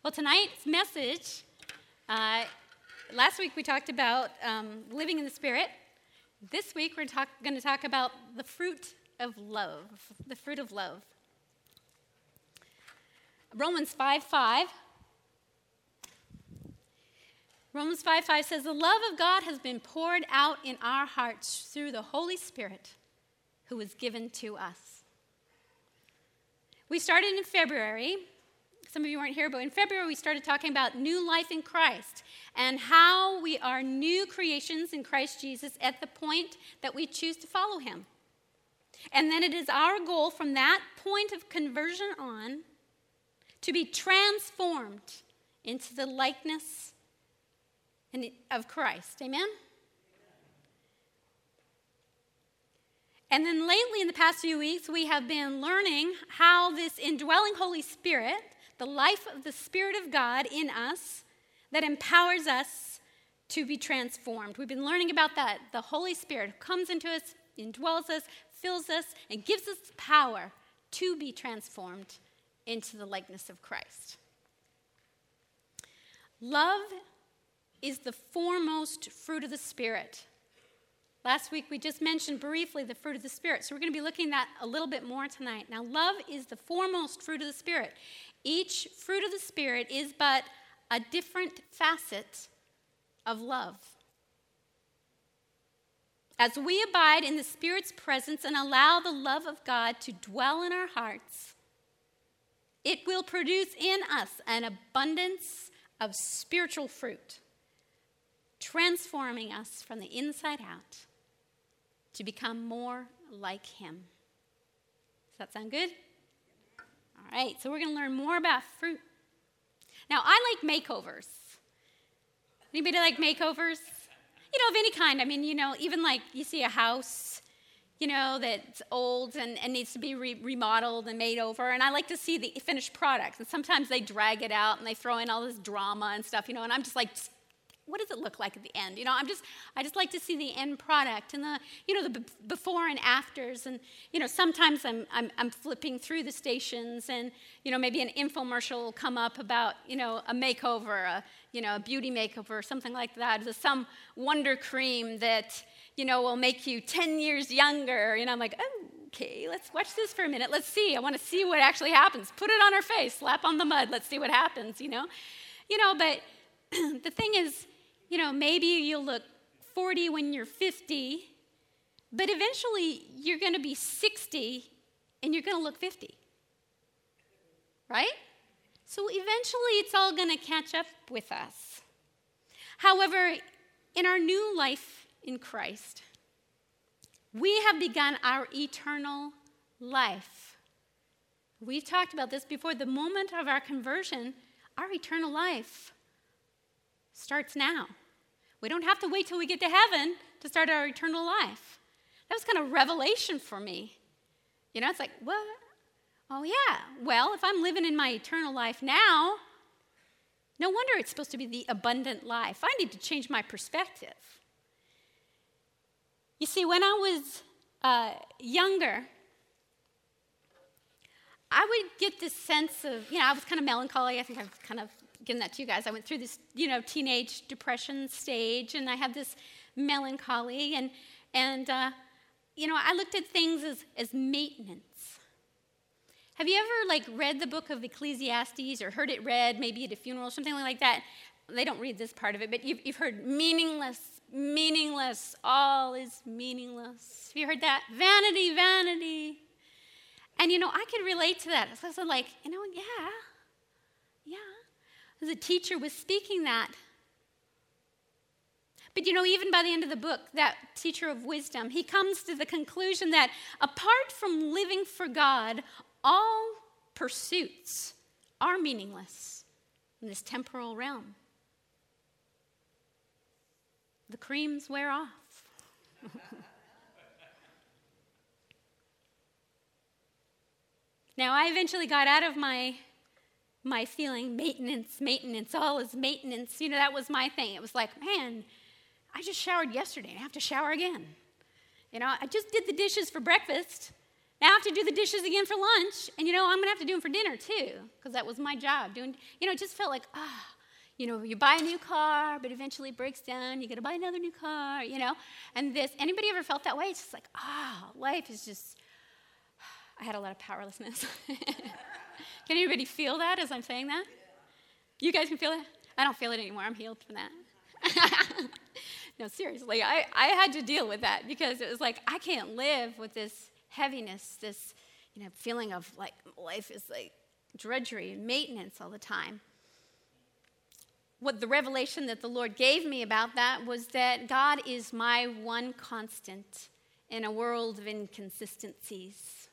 Well, tonight's message, last week we talked about living in the Spirit. This week we're going to talk about the fruit of love, the fruit of love. Romans 5:5. Romans 5:5 says, "The love of God has been poured out in our hearts through the Holy Spirit who was given to us." We started in February. Some of you weren't here, but in February we started talking about new life in Christ and how we are new creations in Christ Jesus at the point that we choose to follow him. And then it is our goal from that point of conversion on to be transformed into the likeness of Christ. Amen? And then lately, in the past few weeks, we have been learning how this indwelling Holy Spirit, the life of the Spirit of God in us, that empowers us to be transformed. We've been learning about that. The Holy Spirit who comes into us, indwells us, fills us, and gives us the power to be transformed into the likeness of Christ. Love is the foremost fruit of the Spirit. Last week we just mentioned briefly the fruit of the Spirit, so we're going to be looking at that a little bit more tonight. Now, love is the foremost fruit of the Spirit. Each fruit of the Spirit is but a different facet of love. As we abide in the Spirit's presence and allow the love of God to dwell in our hearts, it will produce in us an abundance of spiritual fruit, transforming us from the inside out to become more like him. Does that sound good? All right, so we're going to learn more about fruit. Now, I like makeovers. Anybody like makeovers? You know, of any kind. I mean, you know, even like you see a house, you know, that's old and needs to be remodeled and made over. And I like to see the finished product. And sometimes they drag it out and they throw in all this drama and stuff, you know, and I'm just like, what does it look like at the end? You know, I just like to see the end product and the before and afters. And, you know, sometimes I'm flipping through the stations and, you know, maybe an infomercial will come up about, you know, a makeover, a beauty makeover or something like that. There's some wonder cream that, you know, will make you 10 years younger. You know, I'm like, oh, okay, let's watch this for a minute. Let's see. I want to see what actually happens. Put it on our face, slap on the mud. Let's see what happens, you know. You know, but the thing is, you know, maybe you'll look 40 when you're 50, but eventually you're going to be 60 and you're going to look 50, right? So eventually it's all going to catch up with us. However, in our new life in Christ, we have begun our eternal life. We've talked about this before. The moment of our conversion, our eternal life starts now. We don't have to wait till we get to heaven to start our eternal life. That was kind of revelation for me. You know, it's like, what? Oh, yeah. Well, if I'm living in my eternal life now, no wonder it's supposed to be the abundant life. I need to change my perspective. You see, when I was younger, I would get this sense of, you know, I was kind of melancholy. I think I've kind of given that to you guys. I went through this, you know, teenage depression stage, and I had this melancholy, and you know, I looked at things as maintenance. Have you ever, like, read the book of Ecclesiastes or heard it read maybe at a funeral or something like that? They don't read this part of it, but you've heard meaningless, all is meaningless. Have you heard that? Vanity, vanity. And, you know, I could relate to that. So I was like, you know, yeah. The teacher was speaking that. But, you know, even by the end of the book, that teacher of wisdom, he comes to the conclusion that apart from living for God, all pursuits are meaningless in this temporal realm. The creams wear off. Now, I eventually got out of my feeling maintenance, all is maintenance. You know, that was my thing. It was like, man, I just showered yesterday and I have to shower again. You know, I just did the dishes for breakfast. Now I have to do the dishes again for lunch, and I'm going to have to do them for dinner too, because that was my job. It just felt like, you buy a new car, but eventually it breaks down. You got to buy another new car, And anybody ever felt that way? It's just like, life is just, I had a lot of powerlessness. Can anybody feel that as I'm saying that? You guys can feel it? I don't feel it anymore. I'm healed from that. No, seriously, I had to deal with that because it was like, I can't live with this heaviness, this feeling of like life is like drudgery and maintenance all the time. What the revelation that the Lord gave me about that was that God is my one constant in a world of inconsistencies.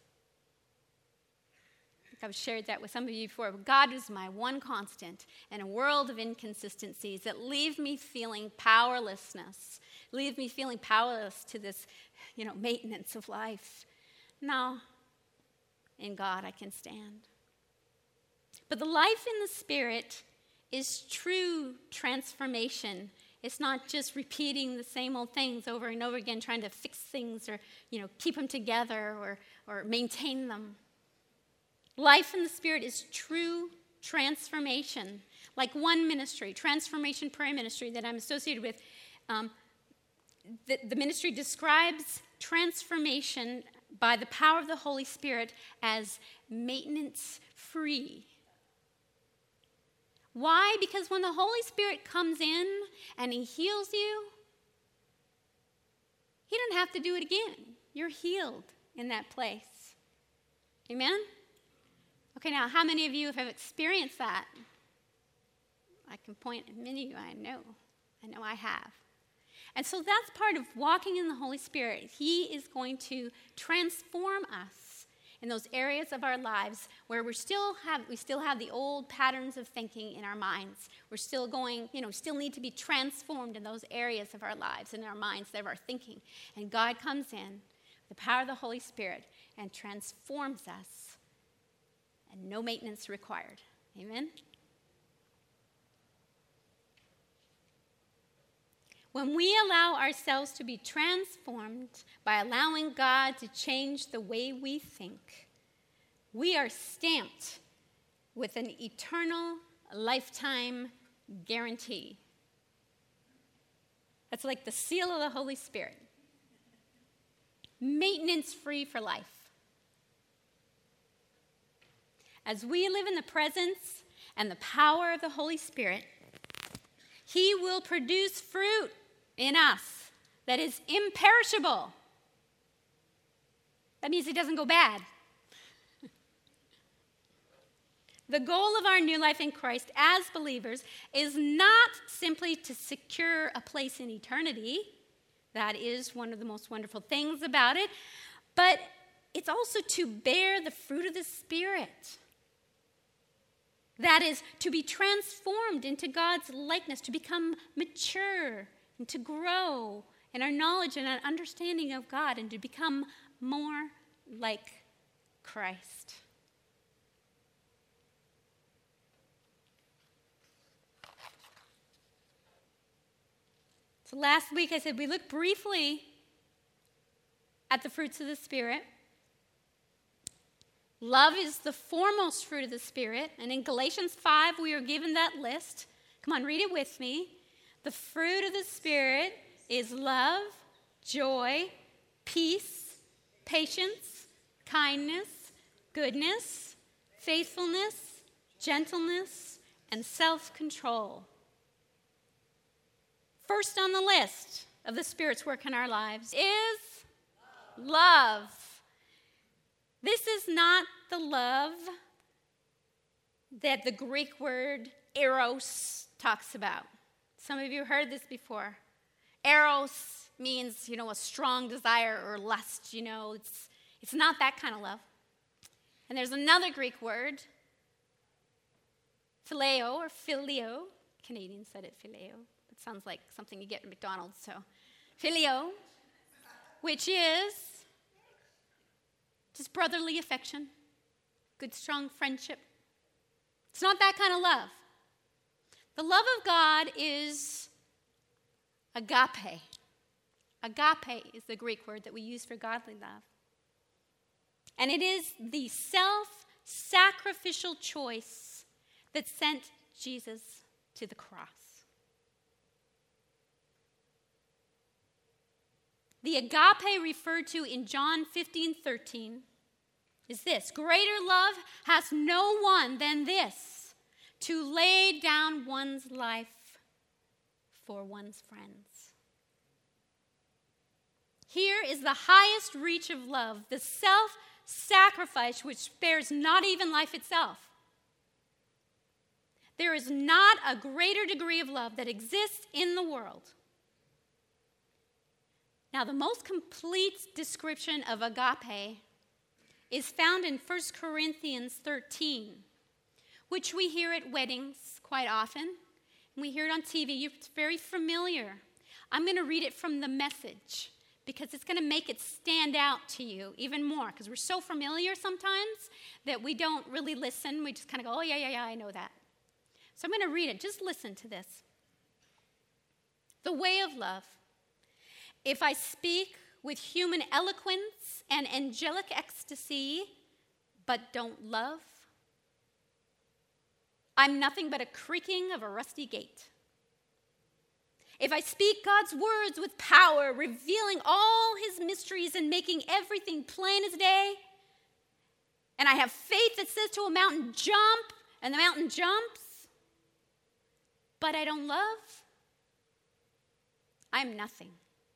I think I've shared that with some of you before. But God is my one constant in a world of inconsistencies that leave me feeling powerlessness, leave me feeling powerless to this, maintenance of life. No, in God I can stand. But the life in the Spirit is true transformation. It's not just repeating the same old things over and over again, trying to fix things or, keep them together or maintain them. Life in the Spirit is true transformation. Like one ministry, Transformation Prayer Ministry that I'm associated with, the ministry describes transformation by the power of the Holy Spirit as maintenance-free. Why? Because when the Holy Spirit comes in and He heals you, He doesn't have to do it again. You're healed in that place. Amen? Okay, now, how many of you have experienced that? I can point at many of you. I know I have. And so that's part of walking in the Holy Spirit. He is going to transform us in those areas of our lives where we still have the old patterns of thinking in our minds. We're still still need to be transformed in those areas of our lives, in our minds, of our thinking. And God comes in, the power of the Holy Spirit, and transforms us. And no maintenance required. Amen? When we allow ourselves to be transformed by allowing God to change the way we think, we are stamped with an eternal lifetime guarantee. That's like the seal of the Holy Spirit. Maintenance-free for life. As we live in the presence and the power of the Holy Spirit, He will produce fruit in us that is imperishable. That means it doesn't go bad. The goal of our new life in Christ as believers is not simply to secure a place in eternity. That is one of the most wonderful things about it. But it's also to bear the fruit of the Spirit. That is, to be transformed into God's likeness, to become mature, and to grow in our knowledge and our understanding of God, and to become more like Christ. So last week I said we looked briefly at the fruits of the Spirit. Love is the foremost fruit of the Spirit. And in Galatians 5, we are given that list. Come on, read it with me. The fruit of the Spirit is love, joy, peace, patience, kindness, goodness, faithfulness, gentleness, and self-control. First on the list of the Spirit's work in our lives is love. This is not the love that the Greek word eros talks about. Some of you heard this before. Eros means, a strong desire or lust, It's not that kind of love. And there's another Greek word, phileo or filio. Canadians said it phileo. It sounds like something you get at McDonald's, so. Filio, which is just brotherly affection, good, strong friendship. It's not that kind of love. The love of God is agape. Agape is the Greek word that we use for godly love. And it is the self-sacrificial choice that sent Jesus to the cross. The agape referred to in John 15:13 is this: greater love has no one than this, to lay down one's life for one's friends. Here is the highest reach of love, the self-sacrifice which spares not even life itself. There is not a greater degree of love that exists in the world. Now, the most complete description of agape is found in 1 Corinthians 13, which we hear at weddings quite often. And we hear it on TV. It's very familiar. I'm going to read it from the Message because it's going to make it stand out to you even more, because we're so familiar sometimes that we don't really listen. We just kind of go, oh, yeah, I know that. So I'm going to read it. Just listen to this. The way of love. If I speak with human eloquence and angelic ecstasy, but don't love, I'm nothing but a creaking of a rusty gate. If I speak God's words with power, revealing all his mysteries and making everything plain as day, and I have faith that says to a mountain, jump, and the mountain jumps, but I don't love, I'm nothing.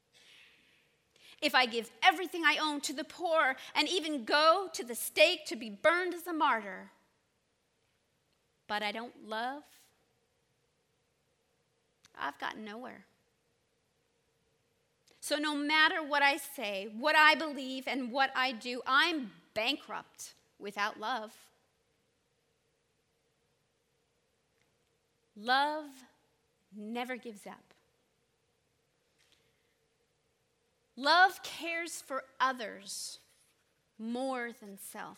If I give everything I own to the poor and even go to the stake to be burned as a martyr, but I don't love, I've gotten nowhere. So no matter what I say, what I believe, and what I do, I'm bankrupt without love. Love never gives up. Love cares for others more than self.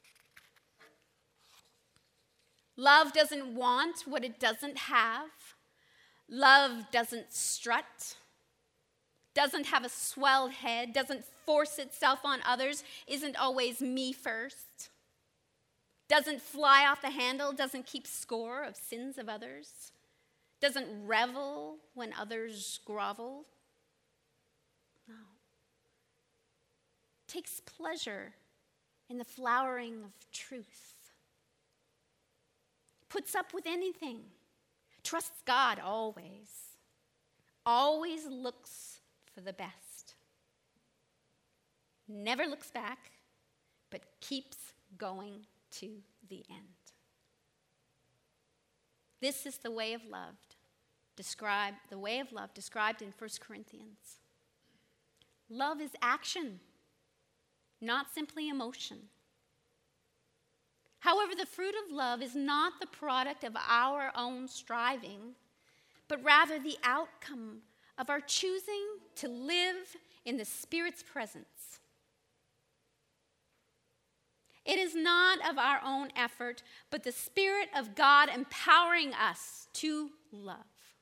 Love doesn't want what it doesn't have. Love doesn't strut, doesn't have a swelled head, doesn't force itself on others, isn't always me first, doesn't fly off the handle, doesn't keep score of sins of others, doesn't revel when others grovel. No. Takes pleasure in the flowering of truth. Puts up with anything. Trusts God always. Always looks for the best. Never looks back, but keeps going to the end. This is the way of love described in 1 Corinthians. Love is action, not simply emotion. However, the fruit of love is not the product of our own striving, but rather the outcome of our choosing to live in the Spirit's presence. It is not of our own effort, but the Spirit of God empowering us to love.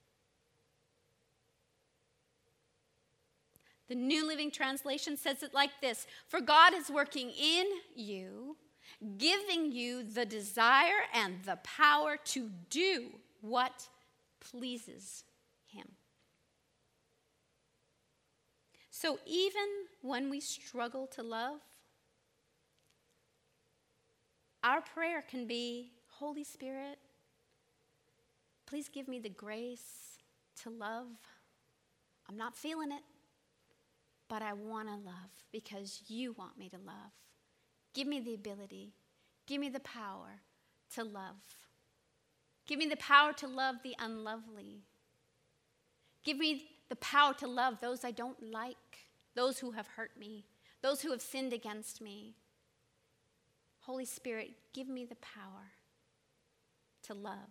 The New Living Translation says it like this: for God is working in you, giving you the desire and the power to do what pleases him. So even when we struggle to love, our prayer can be, Holy Spirit, please give me the grace to love. I'm not feeling it, but I want to love because you want me to love. Give me the ability, give me the power to love. Give me the power to love the unlovely. Give me the power to love those I don't like, those who have hurt me, those who have sinned against me. Holy Spirit, give me the power to love.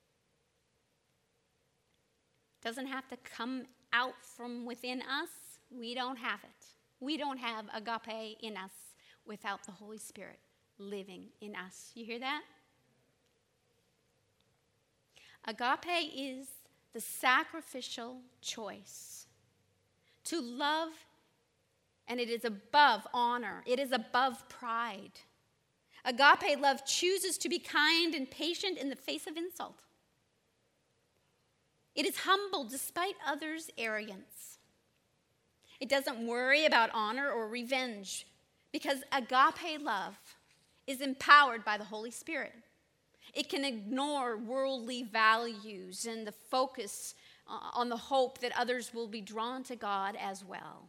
Doesn't have to come out from within us. We don't have it. We don't have agape in us without the Holy Spirit living in us. You hear that? Agape is the sacrificial choice to love And it is above honor. It is above pride. Agape love chooses to be kind and patient in the face of insult. It is humble despite others' arrogance. It doesn't worry about honor or revenge because agape love is empowered by the Holy Spirit. It can ignore worldly values and the focus on the hope that others will be drawn to God as well.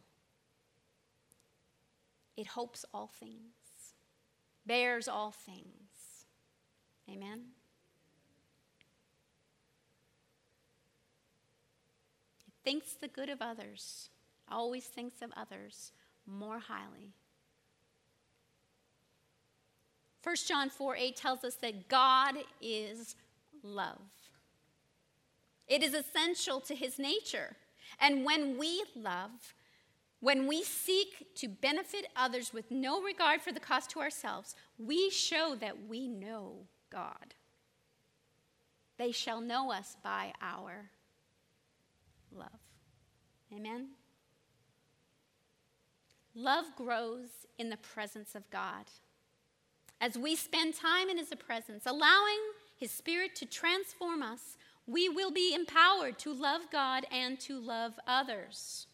It hopes all things, bears all things. Amen? It thinks the good of others, always thinks of others more highly. 1 John 4:8 tells us that God is love. It is essential to his nature. And when we love, when we seek to benefit others with no regard for the cost to ourselves, we show that we know God. They shall know us by our love. Amen? Love grows in the presence of God. As we spend time in his presence, allowing his Spirit to transform us, we will be empowered to love God and to love others.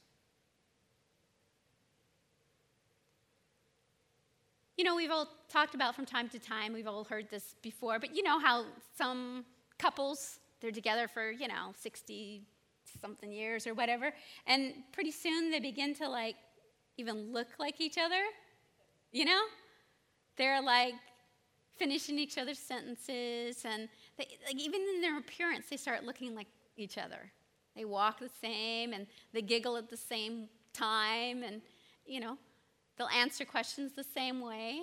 You know, we've all talked about from time to time, we've all heard this before, but you know how some couples, they're together for, 60-something years or whatever, and pretty soon they begin to, even look like each other, They're, finishing each other's sentences, and even in their appearance, they start looking like each other. They walk the same, and they giggle at the same time, and, they'll answer questions the same way.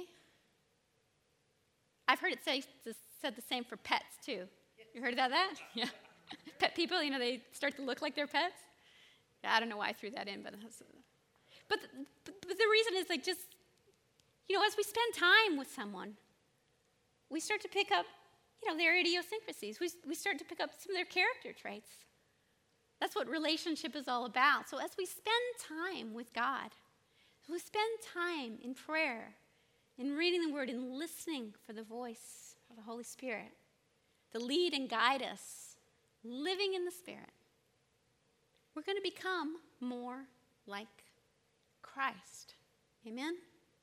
I've heard it said the same for pets, too. You heard about that? Yeah. Pet people, they start to look like their pets. Yeah, I don't know why I threw that in, but the reason is, as we spend time with someone, we start to pick up, their idiosyncrasies. We start to pick up some of their character traits. That's what relationship is all about. So as we spend time with God, as we spend time in prayer, in reading the Word, and listening for the voice of the Holy Spirit to lead and guide us, living in the Spirit, we're going to become more like Christ. Amen?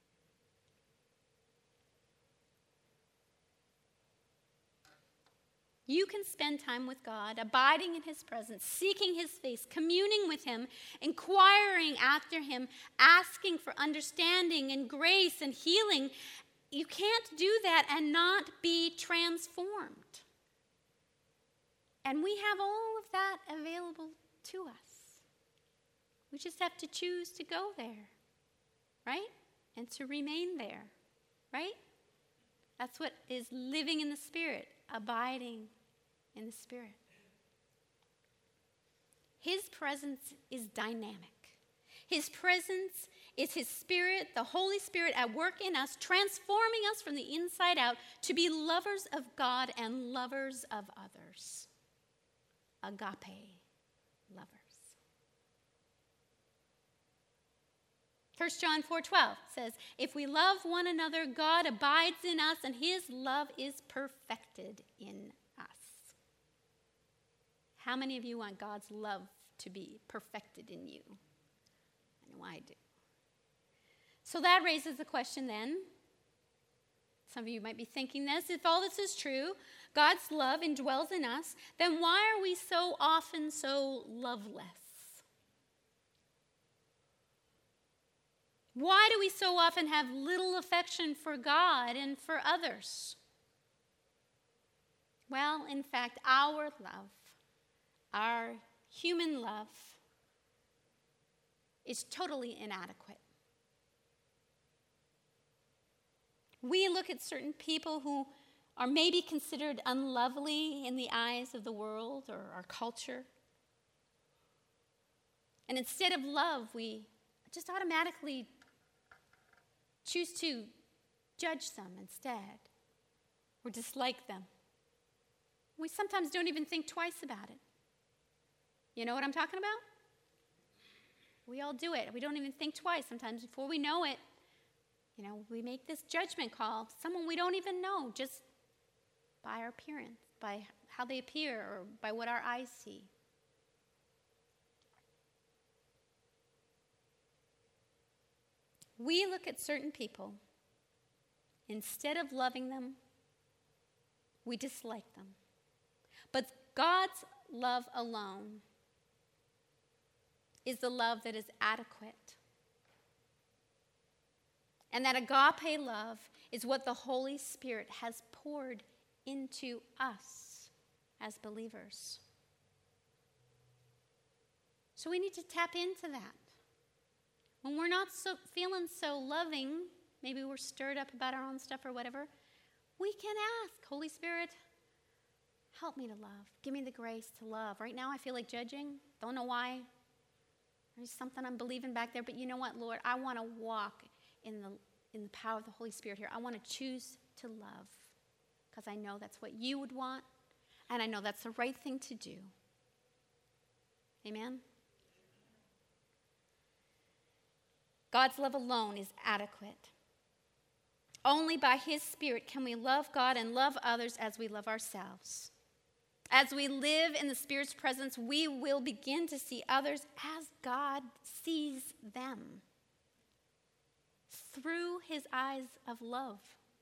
You can spend time with God, abiding in his presence, seeking his face, communing with him, inquiring after him, asking for understanding and grace and healing. You can't do that and not be transformed. And we have all of that available to us. We just have to choose to go there, right? And to remain there, right? That's what is living in the Spirit, abiding in the Spirit. His presence is dynamic. His presence is his Spirit, the Holy Spirit at work in us, transforming us from the inside out to be lovers of God and lovers of others. Agape lovers. 1 John 4:12 says, if we love one another, God abides in us, and his love is perfected in us. How many of you want God's love to be perfected in you? I know I do. So that raises the question then. Some of you might be thinking this. If all this is true, God's love indwells in us, then why are we so often so loveless? Why do we so often have little affection for God and for others? Well, in fact, our love, our human love, is totally inadequate. We look at certain people who are maybe considered unlovely in the eyes of the world or our culture. And instead of love, we just automatically choose to judge them instead or dislike them. We sometimes don't even think twice about it. You know what I'm talking about? We all do it. We don't even think twice. Sometimes before we know it, we make this judgment call. Someone we don't even know, just by our appearance, by how they appear, or by what our eyes see. We look at certain people. Instead of loving them, we dislike them. But God's love alone is the love that is adequate. And that agape love is what the Holy Spirit has poured into us as believers. So we need to tap into that. When we're not feeling so loving, maybe we're stirred up about our own stuff or whatever, we can ask, Holy Spirit, help me to love. Give me the grace to love. Right now I feel like judging. Don't know why. There's something I'm believing back there. But you know what, Lord? I want to walk in the power of the Holy Spirit here. I want to choose to love because I know that's what you would want, and I know that's the right thing to do. Amen? God's love alone is adequate. Only by His Spirit can we love God and love others as we love ourselves. As we live in the Spirit's presence, we will begin to see others as God sees them, through His eyes of love.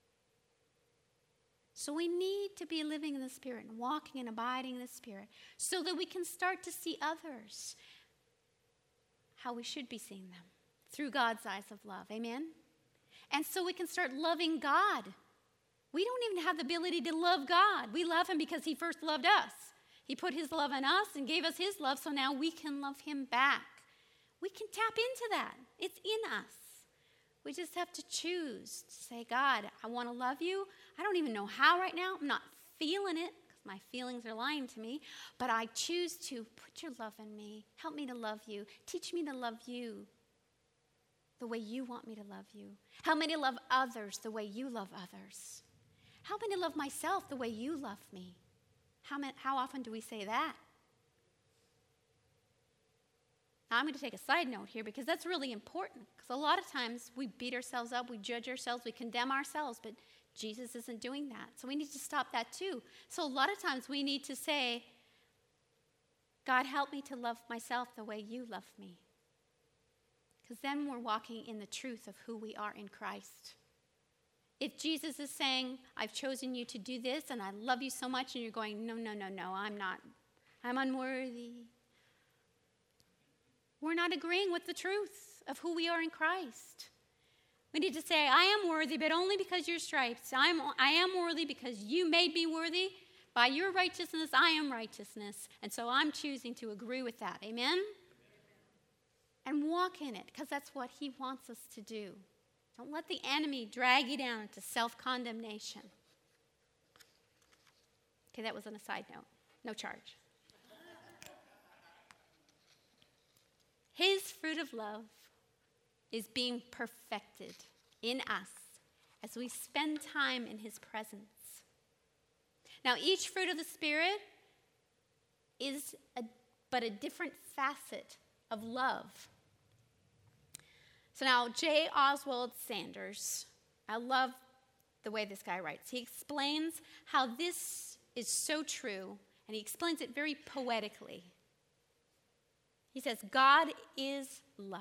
So we need to be living in the Spirit and walking and abiding in the Spirit so that we can start to see others how we should be seeing them, through God's eyes of love. Amen? And so we can start loving God. We don't even have the ability to love God. We love Him because He first loved us. He put His love in us and gave us His love, so now we can love Him back. We can tap into that. It's in us. We just have to choose to say, God, I want to love you. I don't even know how right now. I'm not feeling it because my feelings are lying to me. But I choose to put your love in me. Help me to love you. Teach me to love you the way you want me to love you. Help me to love others the way you love others. Help me to love myself the way you love me. How often do we say that? Now, I'm going to take a side note here because that's really important. Because a lot of times we beat ourselves up, we judge ourselves, we condemn ourselves, but Jesus isn't doing that. So we need to stop that too. So a lot of times we need to say, God, help me to love myself the way you love me. Because then we're walking in the truth of who we are in Christ. If Jesus is saying, I've chosen you to do this and I love you so much, and you're going, no, I'm not. I'm unworthy. We're not agreeing with the truth of who we are in Christ. We need to say, I am worthy, but only because your stripes. I am worthy because you made me worthy. By your righteousness, I am righteousness. And so I'm choosing to agree with that. Amen? And walk in it, because that's what He wants us to do. Don't let the enemy drag you down into self-condemnation. Okay, that was on a side note. No charge. His fruit of love is being perfected in us as we spend time in His presence. Now, each fruit of the Spirit is but a different facet of love. So now, J. Oswald Sanders, I love the way this guy writes. He explains how this is so true, and he explains it very poetically. He says, God is love.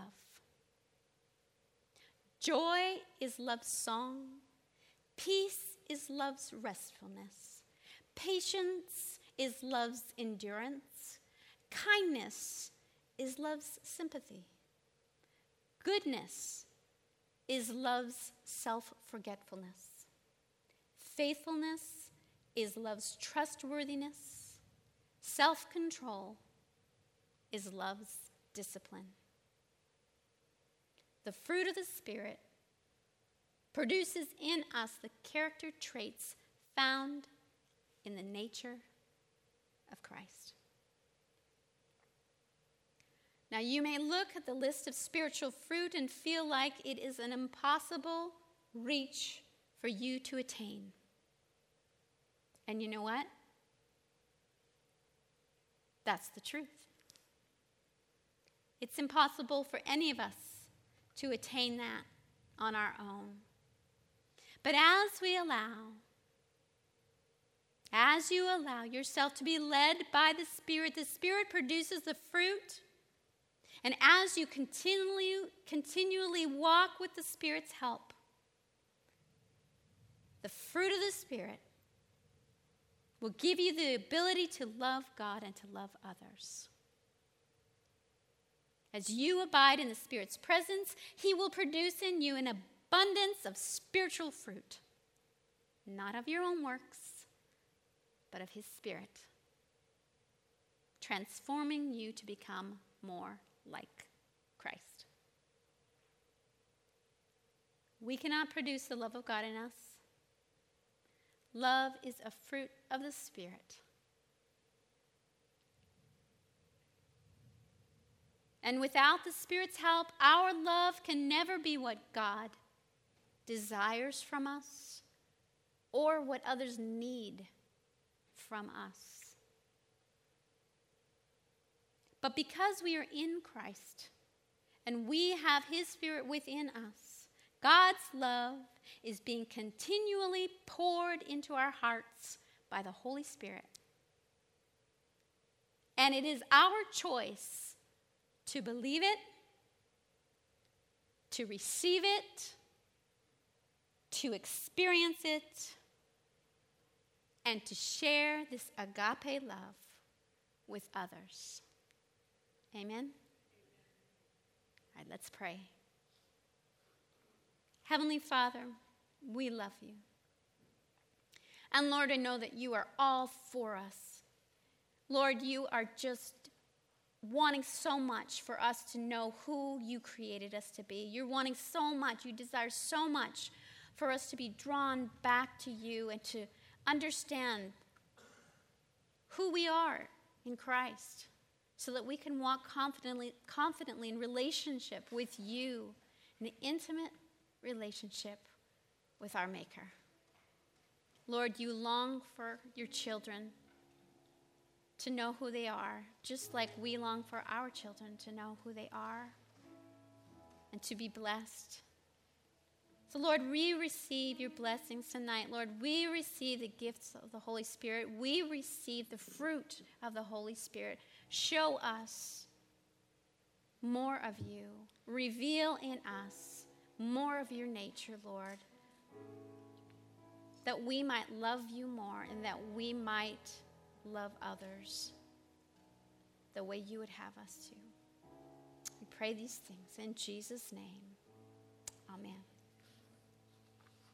Joy is love's song. Peace is love's restfulness. Patience is love's endurance. Kindness is love's sympathy. Goodness is love's self-forgetfulness. Faithfulness is love's trustworthiness. Self-control is love's discipline. The fruit of the Spirit produces in us the character traits found in the nature of Christ. Now, you may look at the list of spiritual fruit and feel like it is an impossible reach for you to attain. And you know what? That's the truth. It's impossible for any of us to attain that on our own. But as you allow yourself to be led by the Spirit produces the fruit. And as you continually walk with the Spirit's help, the fruit of the Spirit will give you the ability to love God and to love others. As you abide in the Spirit's presence, He will produce in you an abundance of spiritual fruit, not of your own works, but of His Spirit, transforming you to become more like Christ. We cannot produce the love of God in us. Love is a fruit of the Spirit. And without the Spirit's help, our love can never be what God desires from us or what others need from us. But because we are in Christ and we have His Spirit within us, God's love is being continually poured into our hearts by the Holy Spirit. And it is our choice to believe it, to receive it, to experience it, and to share this agape love with others. Amen? All right, let's pray. Heavenly Father, we love you. And Lord, I know that you are all for us. Lord, you are just wanting so much for us to know who you created us to be. You're wanting so much, you desire so much for us to be drawn back to you and to understand who we are in Christ so that we can walk confidently in relationship with you, in an intimate relationship with our Maker. Lord, you long for your children to know who they are, just like we long for our children to know who they are and to be blessed. So, Lord, we receive your blessings tonight. Lord, we receive the gifts of the Holy Spirit. We receive the fruit of the Holy Spirit. Show us more of you. Reveal in us more of your nature, Lord, that we might love you more and that we might love others the way you would have us to. We pray these things in Jesus' name. Amen.